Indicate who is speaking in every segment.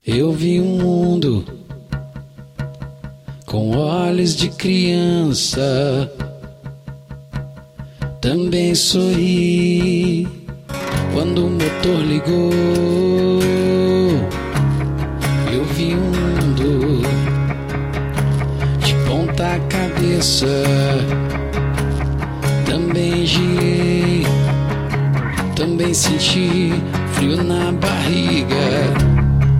Speaker 1: Eu vi um mundo com olhos de criança, também sorri quando o motor ligou. Eu vi um mundo de ponta cabeça, também girei, também senti frio na barriga.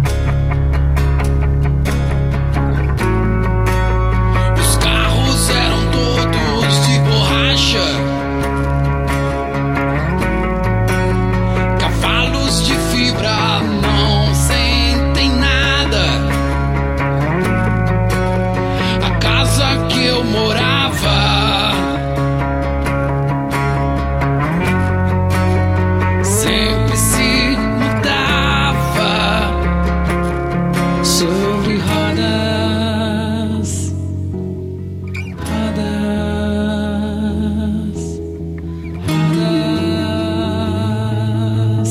Speaker 1: Sobre rodas, rodas, rodas.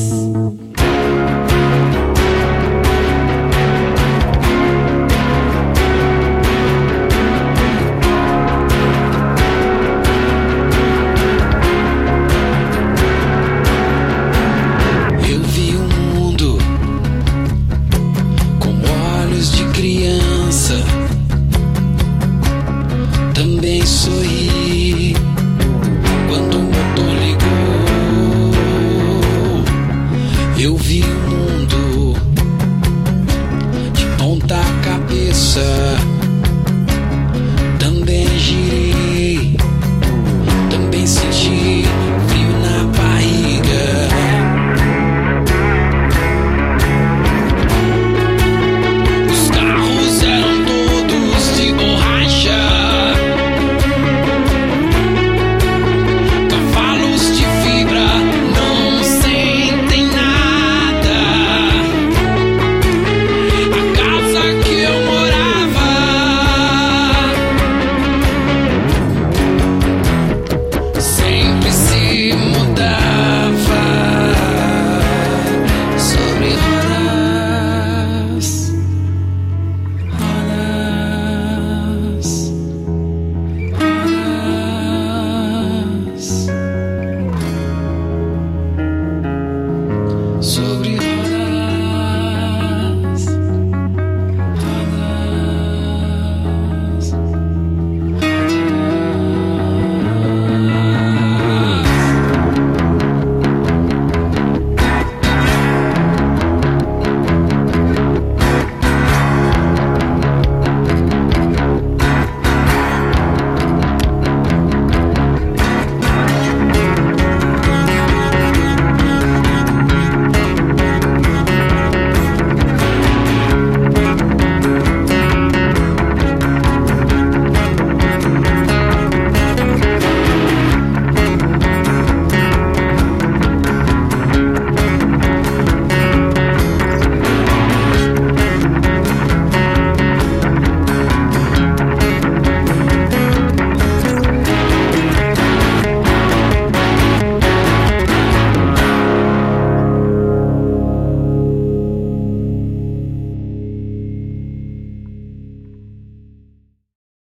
Speaker 1: Eu vi um mundo de criança, também sorri quando o motor ligou. Eu vi o mundo de ponta cabeça,